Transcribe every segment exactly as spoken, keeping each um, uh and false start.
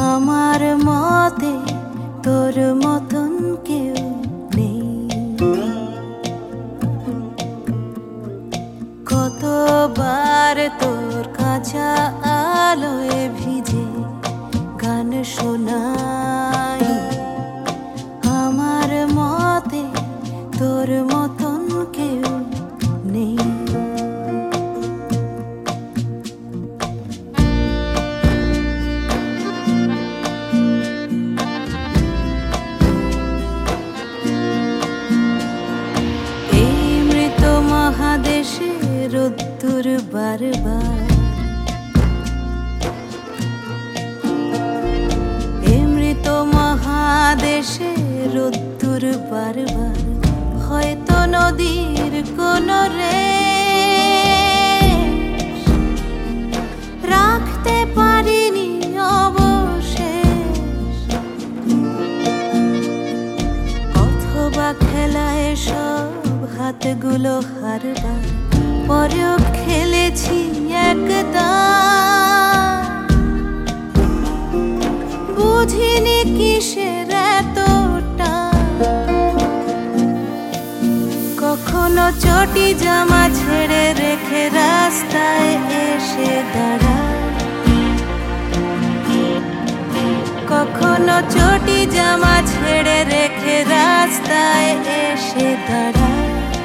আমার মতে তোর মতন কেউ নেই। কতবার তোর কাঁচা আলোয় ভিজে গান শোনাই, আমার মতে তোর মতন কেউ নেই। মহাদেশে রোদ্দুর বারবার, এমৃত মহাদেশে রোদ্দুর বারবার, হয়তো নদীর কোন রেশ রাখতে পারিনি অবশেষ, অথবা খেলায় সব হাতগুলো হারবার পরেও খেলেছি একদম, বুঝিনি কিসের এতটা। কখনো চটি জামা ছেড়ে রেখে রাস্তায় এসে দাঁড়ায়, কখনো চটি জামা ছেড়ে রেখে রাস্তায় এসে দাঁড়ায়।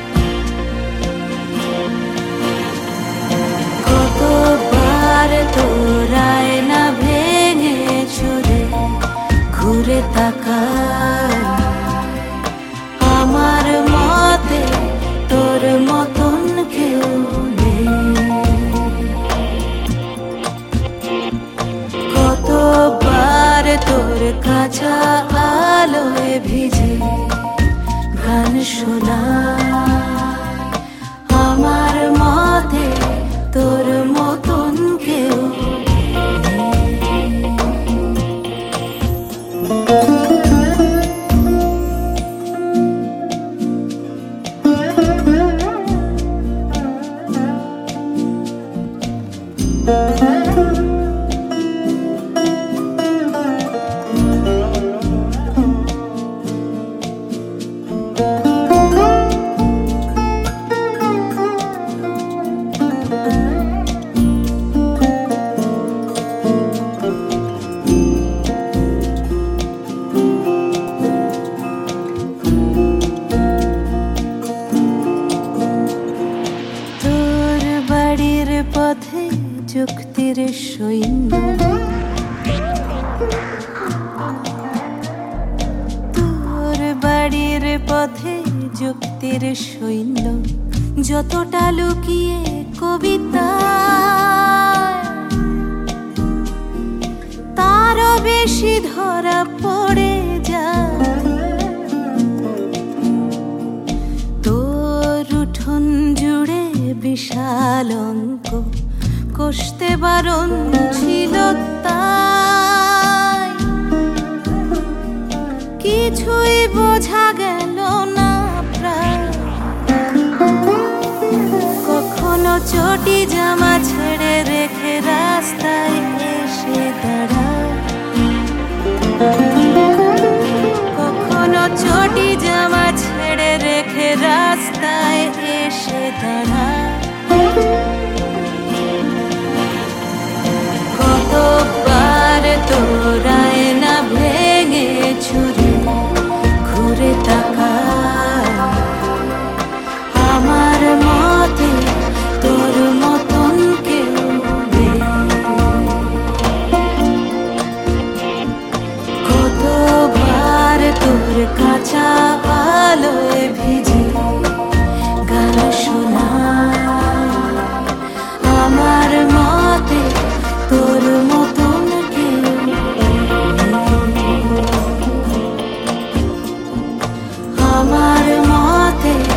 কতবার তোর আয়না ভেঙে চুরে ঘুরে তাকাই, আমার মতে তোর মতন কেউ নেই। কতবার তোর কাঁচা আলোয় ভিজে গান শোনাই, আমার মতে তোর মতন কেউ পথে যুক্তির সৈন্য, তোর বাড়ির পথে যুক্তির সৈন্য, যতটা লুকিয়ে কবিতা তারও বেশি ধরা পড়ে যায়। তোর উঠোন জুড়ে বিশাল অঙ্ক কষতে বারণ ছিল, তাই কিছুই বোঝা গেল না প্রায়। কখনো চটি জামা ছেড়ে রেখে রাস্তায় এসে দাঁড়ায়, কখনো চটি জামা ছেড়ে রেখে রাস্তায় এসে দাঁড়ায়। কতবার তোর আয়না ভেঙে চুরে ঘুরে তাকাই, আমার মতে তোর মতন কেউ নেই। কতবার তোর কাঁচা আলোয় ভিজে গান শোনাই, আমার মতে তোর মতন কেউ নেই। আমার মতে